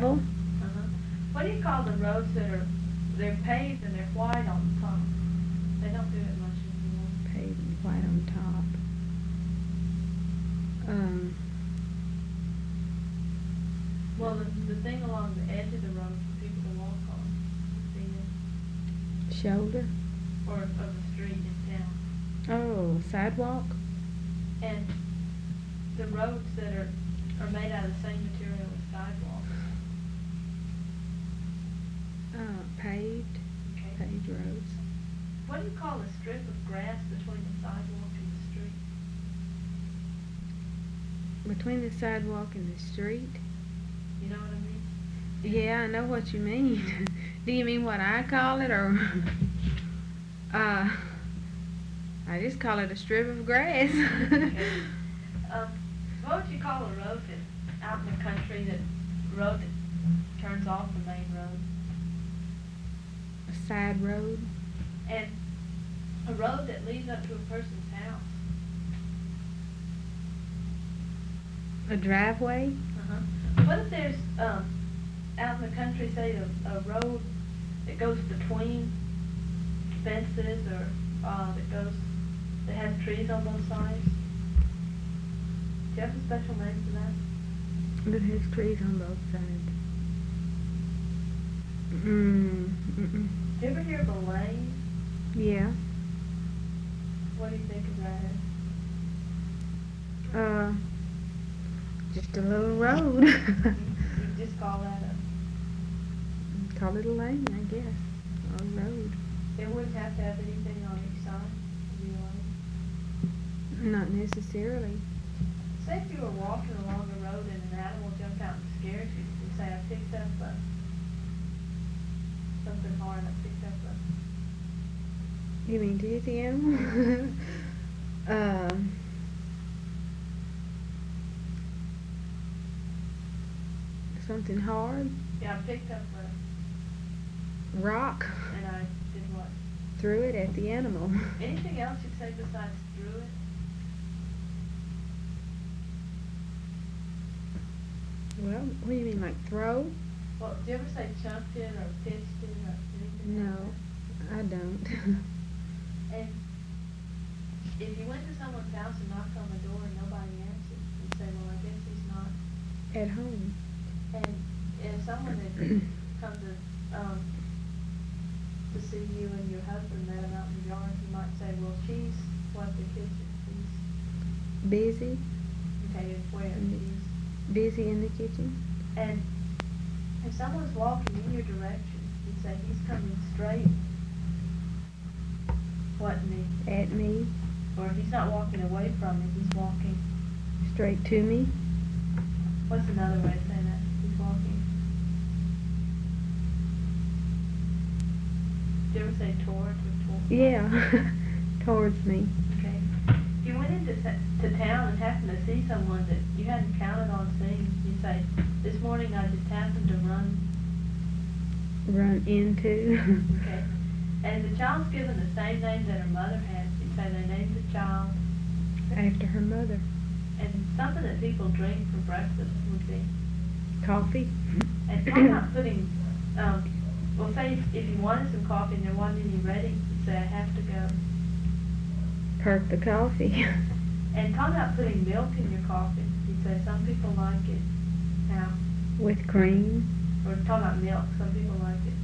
gravel. What do you call the roads that they're paved and they're white on the top? They don't do it much anymore. Paved and white on top. Well, the thing along the edge of the road for people to walk on, Shoulder. or of the street in town. Oh, sidewalk. And the roads that are made out of the same material as sidewalks. Paved. Okay. Paved roads. What do you call a strip of grass between the sidewalk and the street? Between the sidewalk and the street? You know what I mean? Yeah, I know what you mean. Do you mean what I call it, or I just call it a strip of grass. Okay. What would you call a road that out in the country, that road that turns off the main road? A side road. And a road that leads up to a person's house. A driveway. What if there's out in the country, say a road that goes between fences, or that has trees on both sides? Do you have a special name for that? That has trees on both sides. Do you ever hear of a lane? Yeah. What do you think of that? Just a little road. You just call that Call it a lane, I guess. Or a road. it wouldn't have to have anything on each side to be a lane? Not necessarily. Say if you were walking along the road and an animal jumped out and scared you, you'd say, I picked up something hard, I picked up You mean to hit the animal? Something hard. I picked up Rock. and I did what? Threw it at the animal. Anything else you'd say besides threw it? Well, what do you mean, like throw? Well, do you ever say chunked it or pitched it or anything No, like I don't. that? And if you went to someone's house and knocked on the door and nobody answered, you'd say, well, I guess he's not. At home. And if someone had come to see you and your husband met him out in the yard, you might say, well, she's what the kitchen. She's Busy. okay. It's where Mm. she's. Busy in the kitchen. And if someone's walking in your direction, you'd say he's coming straight. What me? At me. Or he's not walking away from me. He's walking. Straight to me. What's another way of saying that? He's walking. Do you ever say towards or toward? Yeah. Towards me. Okay. If you went into town and happened to see someone that you hadn't counted on seeing, you'd say, this morning I just happened to run. Run into. Okay. And if the child's given the same name that her mother had, you'd say they named the child. After her mother. And something that people drink for breakfast would be. Coffee. And talk about putting, well, say if you wanted some coffee and there wasn't any ready, you'd say, I have to go. Perk the coffee. And talk about putting milk in your coffee. You'd say some people like it now. With cream. Or talk about milk. Some people like it.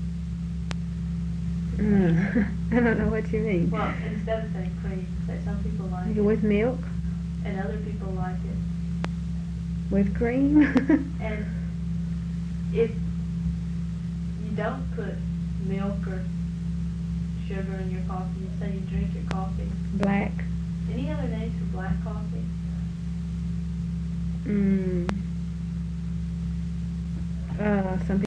I don't know what you mean. Well, instead of saying cream, say some people like it. With milk. And other people like it. With cream. And if you don't put milk or sugar in your coffee, you say you drink your coffee. Black. Any other names for black coffee? Some